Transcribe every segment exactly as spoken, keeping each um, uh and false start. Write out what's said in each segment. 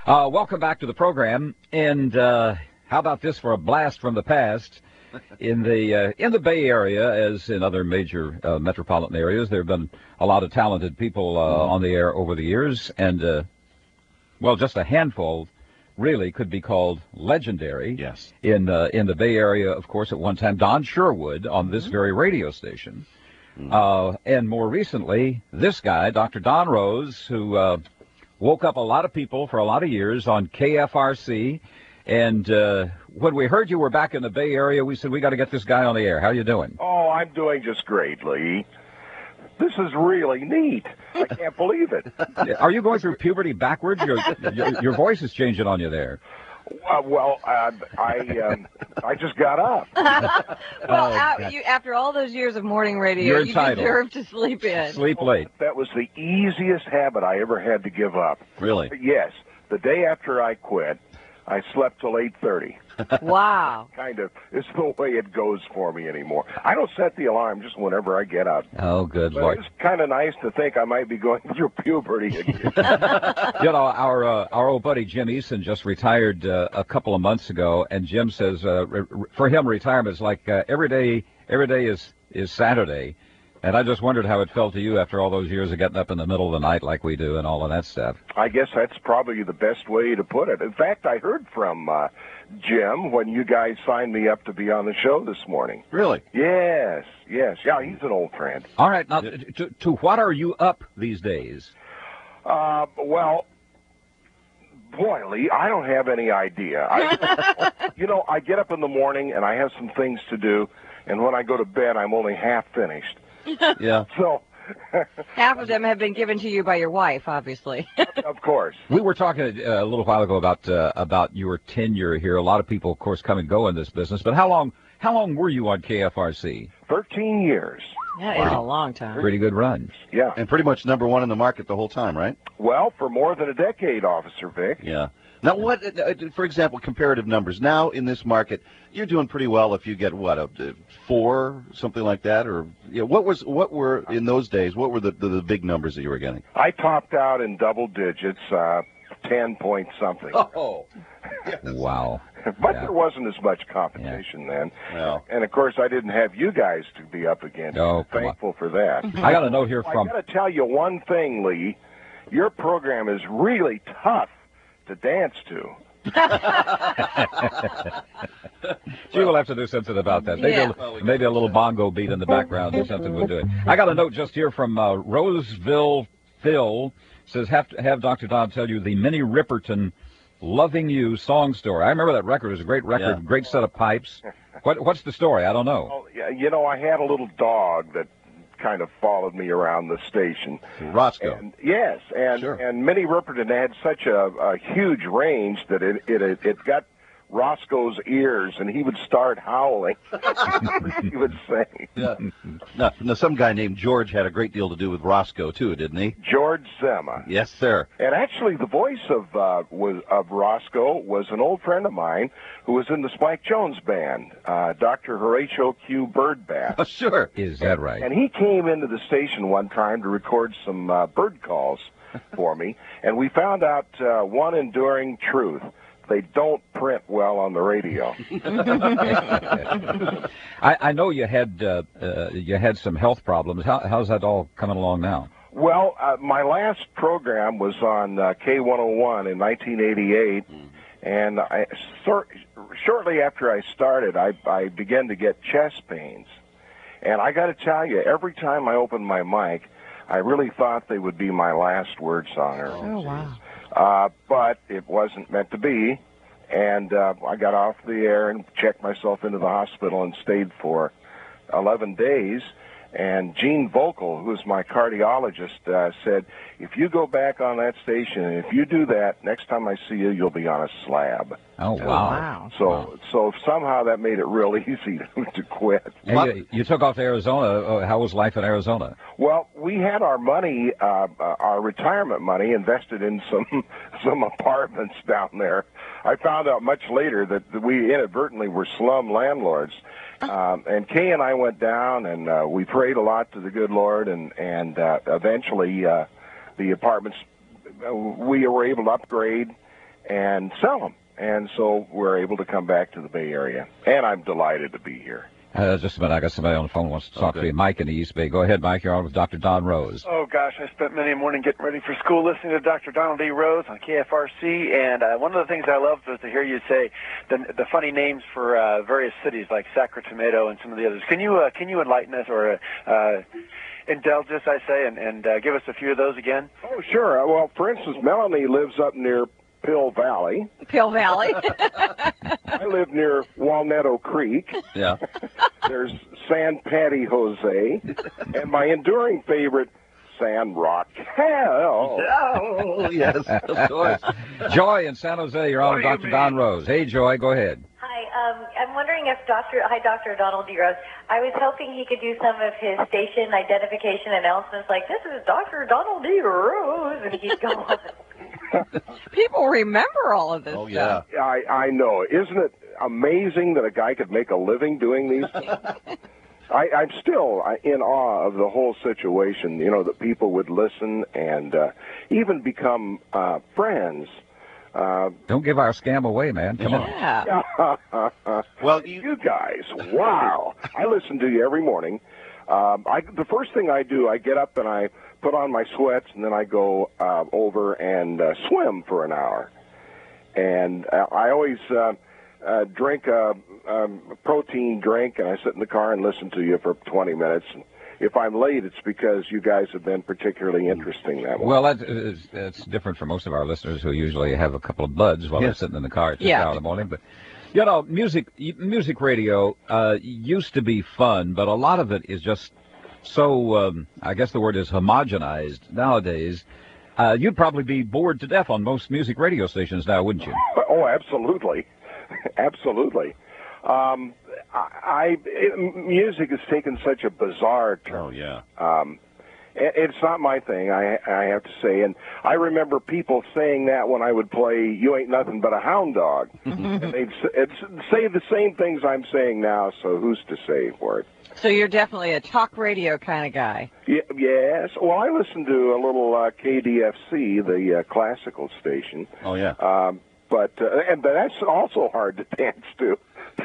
Uh, welcome back to the program. And uh, how about this for a blast from the past? In the uh, in the Bay Area, as in other major uh, metropolitan areas, there have been a lot of talented people uh, mm-hmm. on the air over the years, and uh, well, just a handful really could be called legendary. Yes. In uh, in the Bay Area, of course, at one time, Don Sherwood on this mm-hmm. very radio station, mm-hmm. uh, and more recently, this guy, Doctor Don Rose, who uh, woke up a lot of people for a lot of years on K F R C. And uh, when we heard you were back in the Bay Area, we said, we got to get this guy on the air. How you doing? Oh, I'm doing just great, Lee. This is really neat. I can't believe it. Are you going through puberty backwards? Your, your, your voice is changing on you there. Uh, well, uh, I um, I just got up. well, oh, out, you, after all those years of morning radio, You're you entitled. deserve to sleep in. Sleep late. That was the easiest habit I ever had to give up. Really? Yes. The day after I quit, I slept till eight thirty. Wow. Kind of. It's the way it goes for me anymore. I don't set the alarm just whenever I get up. Oh, good but Lord. It's kind of nice to think I might be going through puberty again. You know, our uh, our old buddy Jim Eason just retired uh, a couple of months ago, and Jim says uh, re- for him retirement is like uh, every day. Every day is is Saturday. And I just wondered how it felt to you after all those years of getting up in the middle of the night like we do and all of that stuff. I guess that's probably the best way to put it. In fact, I heard from uh, Jim when you guys signed me up to be on the show this morning. Really? Yes, yes. Yeah, he's an old friend. All right. Now, to, to what are you up these days? Uh, well, boy, Lee, I don't have any idea. I, you know, I get up in the morning and I have some things to do, and when I go to bed, I'm only half finished. Yeah. So half of them have been given to you by your wife, obviously. Of course. We were talking uh, a little while ago about uh, about your tenure here. A lot of people, of course, come and go in this business. But how long how long were you on K F R C? Thirteen years. That wow. is a long time. Pretty good run. Yeah. And pretty much number one in the market the whole time, right? Well, for more than a decade, Officer Vic. Yeah. Now, what, uh, for example, comparative numbers. Now, in this market, you're doing pretty well if you get, what, a, a four, something like that? Or you know, what was, what were, in those days, what were the, the, the big numbers that you were getting? I topped out in double digits, uh, ten point something. Oh, yes. Wow. But yeah. there wasn't as much competition yeah. then. Well. And, of course, I didn't have you guys to be up against. Oh, Thankful for that. I got a note here from... I got to tell you one thing, Lee. Your program is really tough to dance to. Gee, we'll have to do something about that. Maybe, Yeah. a, maybe a little bongo beat in the background or something would do it. I got a note just here from uh, Roseville Phil. Says, have to have Doctor Don tell you the Minnie Riperton Loving You song story. I remember that record. It was a great record, Yeah. great set of pipes. What, what's the story? I don't know. Oh, yeah, you know, I had a little dog that kind of followed me around the station. Roscoe. And, yes, and Sure. and Minnie Riperton had such a, a huge range that it it it got Roscoe's ears, and he would start howling. He would sing. Yeah. Now, now, some guy named George had a great deal to do with Roscoe too, didn't he? George Zema. Yes, sir. And actually, the voice of uh, was of Roscoe was an old friend of mine who was in the Spike Jones band, uh, Doctor Horatio Q. Birdbath. Oh, sure. Is that right? And he came into the station one time to record some uh, bird calls for me, and we found out uh, one enduring truth. They don't print well on the radio. I, I know you had uh, uh, you had some health problems. How, how's that all coming along now? Well, uh, my last program was on uh, K one oh one in nineteen eighty-eight, mm. and I, sor- shortly after I started, I, I began to get chest pains. And I got to tell you, every time I opened my mic, I really thought they would be my last word songer. Oh, wow. Uh, but it wasn't meant to be, and uh, I got off the air and checked myself into the hospital and stayed for eleven days. And Gene Vocal, who is my cardiologist, uh, said, if you go back on that station, and if you do that, next time I see you, you'll be on a slab. Oh, wow. Oh, wow. So wow. so somehow that made it real easy to, to quit. And you, you took off to Arizona. Uh, how was life in Arizona? Well, we had our money, uh, uh, our retirement money, invested in some some apartments down there. I found out much later that we inadvertently were slum landlords. Um, and Kay and I went down, and uh, we prayed a lot to the good Lord, and, and uh, eventually uh, the apartments, uh, we were able to upgrade, and sell them. And so we're able to come back to the Bay Area, and I'm delighted to be here. Uh, just a minute. I got somebody on the phone who wants to talk Okay. to you. Mike in the East Bay. Go ahead, Mike. You're on with Doctor Don Rose. Oh, gosh, I spent many a morning getting ready for school listening to Doctor Donald D. Rose on K F R C, and uh, one of the ththings I loved was to hear you say the, the funny names for uh, various cities like Sacramento and some of the others. Can you uh, can you enlighten us or uh, indulge us, I say, and, and uh, give us a few of those again? Oh, sure. Uh, Well, for instance, Melanie lives up near Pill Valley. Pill Valley. I live near Walnetto Creek. Yeah. There's San Patty Jose, and my enduring favorite, San Raquel. Oh, yes, of course. Joy in San Jose. You're on with Doctor Don Rose. Hey, Joy. Go ahead. Hi, um, I'm wondering if Doctor Hi, Doctor Donald D. Rose. I was hoping he could do some of his station identification announcements, like "This is Doctor Donald D. Rose," and he'd go on. People remember all of this Oh, yeah. stuff. I, I know. Isn't it amazing that a guy could make a living doing these things? I, I'm still in awe of the whole situation, you know, that people would listen and uh, even become uh, friends. Uh, Don't give our scam away, man. Come on. Yeah. Well, you, you guys, wow. I listen to you every morning. Um, I, the first thing I do, I get up and I put on my sweats, and then I go uh, over and uh, swim for an hour. And uh, I always uh, uh, drink a, a protein drink, and I sit in the car and listen to you for twenty minutes. And if I'm late, it's because you guys have been particularly interesting that morning. Well, that is, that's different for most of our listeners who usually have a couple of buds while they're Yes. sitting in the car at this Yeah. hour in the morning. But, you know, music music radio uh, used to be fun, but a lot of it is just so, um, I guess the word is homogenized nowadays. Uh, you'd probably be bored to death on most music radio stations now, wouldn't you? Oh, absolutely. Absolutely. Um, I, I it, music has taken such a bizarre turn. oh, yeah. Um, it, it's not my thing, I, I have to say. And I remember people saying that when I would play "You Ain't Nothing But a Hound Dog." And they'd s- it's, say the same things I'm saying now, so who's to say for it? So you're definitely a talk radio kind of guy. Y- yes. Well, I listen to a little uh, K D F C, the uh, classical station. Oh, yeah. Um, but uh, and but that's also hard to dance to.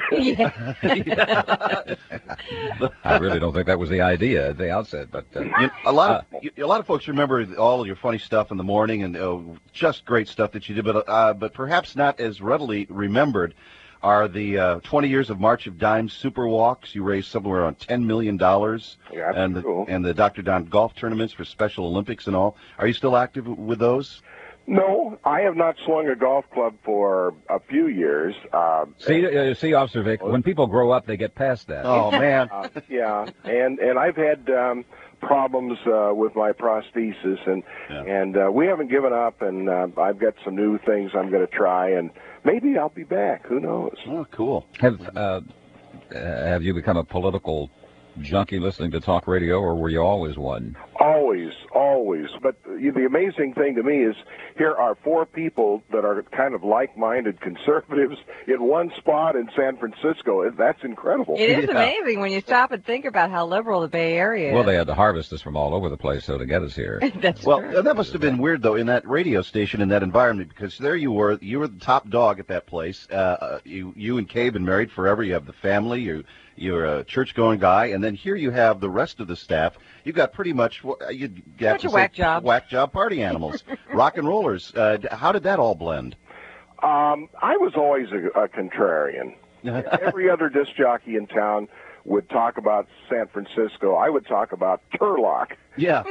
I really don't think that was the idea at the outset, but uh, You, a lot of you, a lot of folks remember all of your funny stuff in the morning and uh, just great stuff that you did, but uh, but perhaps not as readily remembered are the uh, twenty years of March of Dimes Super Walks. You raised somewhere around ten million dollars, Yeah, that's and the, cool. and the Doctor Don golf tournaments for Special Olympics and all. Are you still active with those? No, I have not swung a golf club for a few years. Uh, see, uh, see, Officer Vic, when people grow up, they get past that. Oh man, uh, yeah, and and I've had um, problems uh, with my prosthesis, and Yeah. and uh, we haven't given up, and uh, I've got some new things I'm going to try, and maybe I'll be back. Who knows? oh cool. Have uh, uh, have you become a political junkie listening to talk radio, or were you always one? Always, always. But the the amazing thing to me is here are four people that are kind of like-minded conservatives in one spot in San Francisco. That's incredible. It is Yeah. amazing when you stop and think about how liberal the Bay Area is. Well, they had to harvest us from all over the place so to get us here. That's Well, true. uh, that must have been weird, though, in that radio station, in that environment, because there you were, you were the top dog at that place. Uh, uh, you, you and Kay have been married forever. You have the family. You, you're a church-going guy, and then here you have the rest of the staff. You've got pretty much what you'd have Bunch to of say, whack jobs. whack job party animals, rock and rollers. Uh, d- how did that all blend? Um, I was always a, a contrarian. Every other disc jockey in town would talk about San Francisco. I would talk about Turlock. Yeah.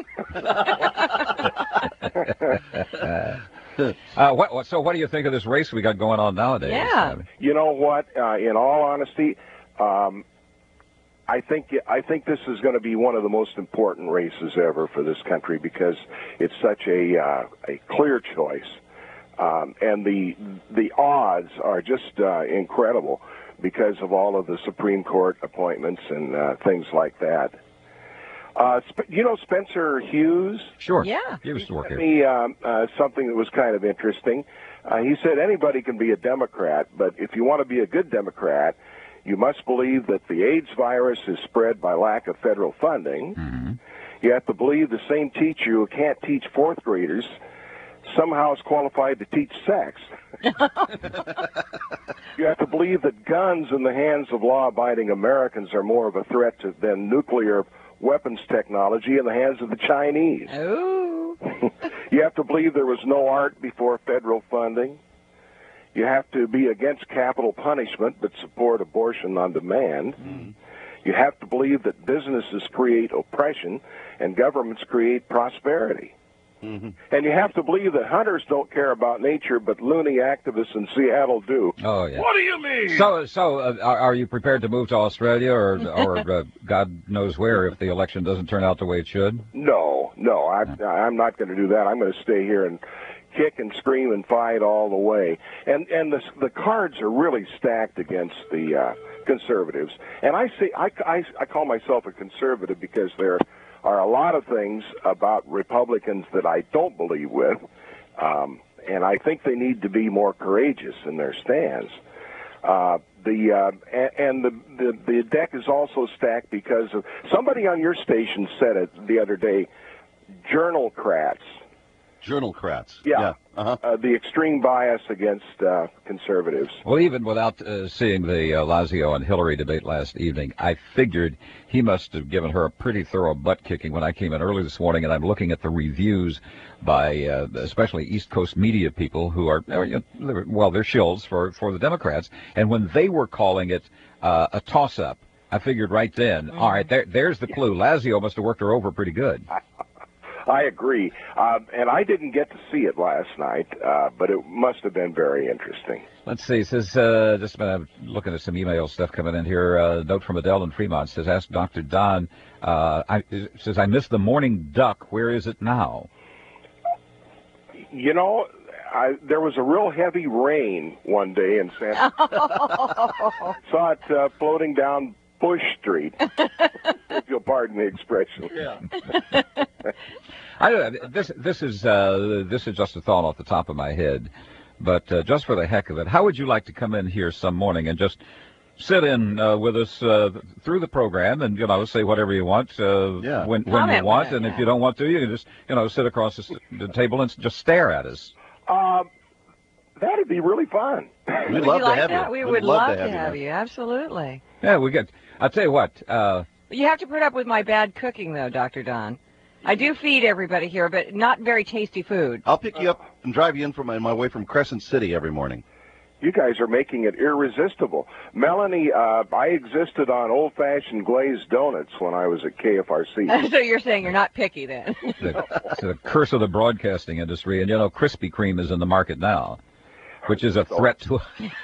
Uh, what, what, so what do you think of this race we got going on nowadays? Yeah. You know what? Uh, in all honesty, um, I think I think this is going to be one of the most important races ever for this country because it's such a uh, a clear choice, um, and the the odds are just uh, incredible because of all of the Supreme Court appointments and uh, things like that. Uh, Sp- you know Spencer Hughes? Sure. Yeah. He used to work sent here. me um, uh, something that was kind of interesting. Uh, he said anybody can be a Democrat, but if you want to be a good Democrat, you must believe that the AIDS virus is spread by lack of federal funding. Mm-hmm. You have to believe the same teacher who can't teach fourth graders somehow is qualified to teach sex. You have to believe that guns in the hands of law-abiding Americans are more of a threat to, than nuclear weapons technology in the hands of the Chinese. Oh. You have to believe there was no art before federal funding. You have to be against capital punishment but support abortion on demand. Mm. You have to believe that businesses create oppression and governments create prosperity. Mm-hmm. And you have to believe that hunters don't care about nature, but loony activists in Seattle do. Oh, yeah. What do you mean? So, so uh, are, are you prepared to move to Australia or, or uh, God knows where if the election doesn't turn out the way it should? No, no, I, I'm not going to do that. I'm going to stay here and kick and scream and fight all the way. And and the the cards are really stacked against the uh, conservatives. And I say I, I, I call myself a conservative because there are a lot of things about Republicans that I don't believe with, um, and I think they need to be more courageous in their stands. Uh, the uh, and, and the, the the deck is also stacked because of somebody on your station said it the other day. Journalcrats. Journalcrats. Yeah. yeah. Uh-huh. Uh, the extreme bias against uh, conservatives. Well, even without uh, seeing the uh, Lazio and Hillary debate last evening, I figured he must have given her a pretty thorough butt kicking when I came in early this morning, and I'm looking at the reviews by uh, especially East Coast media people who are, uh, well, they're shills for, for the Democrats, and when they were calling it uh, a toss-up, I figured right then, mm-hmm. all right, there, there's the clue. Lazio must have worked her over pretty good. I agree. Uh, and I didn't get to see it last night, uh, but it must have been very interesting. Let's see. It says, uh, just been looking at some email stuff coming in here. A uh, note from Adele in Fremont says, ask Doctor Don, uh, I, says, I missed the morning duck. Where is it now? You know, I, there was a real heavy rain one day in San Francisco. Saw it uh, floating down Bush Street, if you'll pardon the expression. Yeah. I, this this is uh, this is just a thought off the top of my head, but uh, just for the heck of it, how would you like to come in here some morning and just sit in uh, with us uh, through the program and, you know, say whatever you want uh, yeah. when when you want, and yeah. if you don't want to, you can just, you know, sit across the, the table and just stare at us. Uh, that'd be really fun. We'd would love you to like have that? you. We We'd would love love to have, to have you. you. Absolutely. Yeah, we get. I'll tell you what. Uh, You have to put up with my bad cooking, though, Doctor Don. I do feed everybody here, but not very tasty food. I'll pick you up and drive you in from my, my way from Crescent City every morning. You guys are making it irresistible. Melanie, uh, I existed on old-fashioned glazed donuts when I was at K F R C. So you're saying you're not picky, then? the, it's the curse of the broadcasting industry, and, you know, Krispy Kreme is in the market now, which is a threat to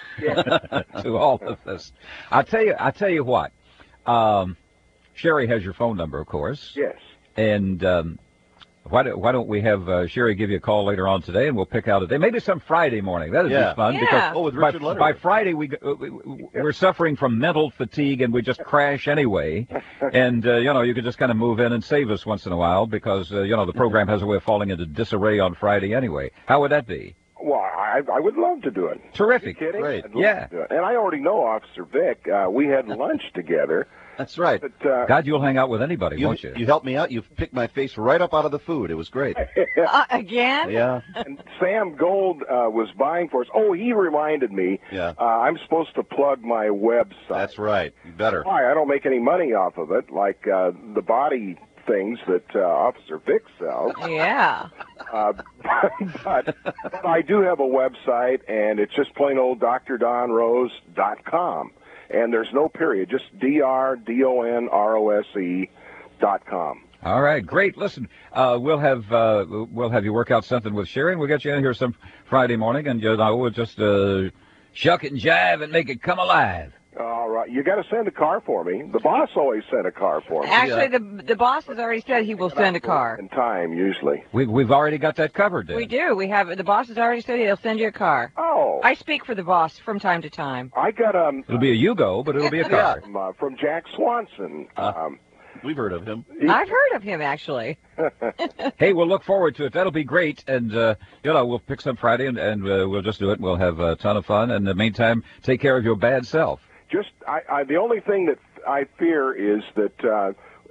to all of this. I tell you, I tell you what. Um, Sherry has your phone number, of course. Yes. And um, why, do, why don't we have uh, Sherry give you a call later on today, and we'll pick out a day, maybe some Friday morning. That'd yeah. be fun. Yeah. Because oh, with by, Richard Lutterworth. by Friday we, we we're suffering from mental fatigue, and we just crash anyway. And uh, you know, you could just kind of move in and save us once in a while because uh, you know the program has a way of falling into disarray on Friday anyway. How would that be? Well, I, I would love to do it. Terrific. Are you kidding? Great. I'd love Yeah. to do it. And I already know Officer Vic. Uh, we had lunch together. That's right. But, uh, God, you'll hang out with anybody, You, won't you? you helped me out. You picked my face right up out of the food. It was great. Uh, again? Yeah. and Sam Gold uh, was buying for us. Oh, he reminded me. Yeah. Uh, I'm supposed to plug my website. That's right. You better. Why? I don't make any money off of it, like uh, the body things that uh, Officer Vic sells. Yeah. Uh, but, but I do have a website, and it's just plain old D R Don Rose dot com. And there's no period, just D R D O N R O S E dot com. All right, great. Listen, uh, we'll have uh, we'll have you work out something with Sherry, and we'll get you in here some Friday morning, and you know, we'll just uh, shuck it and jive and make it come alive. All right. You got to send a car for me. The boss always sent a car for me. Actually, the the boss has already said he will send a car. In time, usually. We've we've already got that covered. Then. We do. We have the boss has already said he'll send you a car. Oh. I speak for the boss from time to time. I got um. It'll be a Yugo, but it'll be a car. From, uh, from Jack Swanson. Um, We've heard of him. he- I've heard of him actually. Hey, we'll look forward to it. That'll be great, and uh, you know, we'll pick some Friday, and, and uh, we'll just do it. We'll have a ton of fun. And in the meantime, take care of your bad self. Just, I, I, the only thing that I fear is that uh,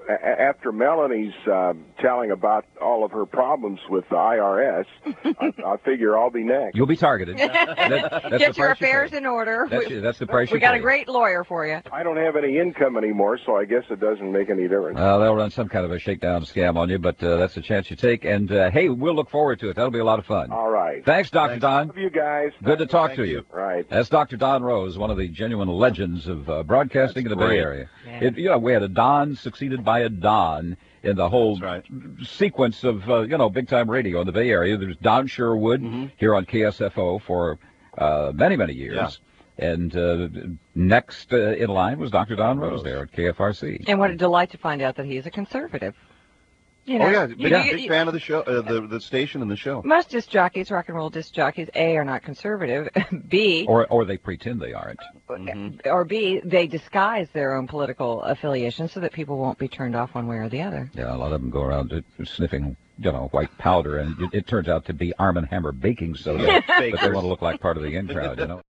a- after Melanie's uh, telling about all of her problems with the I R S, I, I figure I'll be next. You'll be targeted. That- that's Get the your price you affairs pay. in order. That's, we that's the price we you got pay. a great lawyer for you. I don't have any income anymore, so I guess it doesn't make any difference. Well, they'll run some kind of a shakedown scam on you, but uh, that's a chance you take. And, uh, hey, we'll look forward to it. That'll be a lot of fun. All right. Thanks, Doctor Thanks. Don. Love you guys. Good to talk Thank to you. you. Right. That's Doctor Don Rose, one of the genuine legends of uh, broadcasting That's in the Bay great. Area. Yeah. It, you know, we had a Don succeeded by a Don in the whole That's sequence of, uh, you know, big-time radio in the Bay Area. There's Don Sherwood Mhm. here on K S F O for uh, many, many years. And uh, next uh, in line was Doctor Don Rose there at K F R C. And what a delight to find out that he's a conservative. You know, Oh yeah, you- big, you- big you- fan of the show, uh, the the station and the show. Most disc jockeys, rock and roll disc jockeys, A, are not conservative, B, Or, or they pretend they aren't. Mhm. or B, they disguise their own political affiliation so that people won't be turned off one way or the other. Yeah, a lot of them go around uh, sniffing, you know, white powder, and it, it turns out to be Arm and Hammer baking soda, but they Bakers. want to look like part of the in crowd, you know.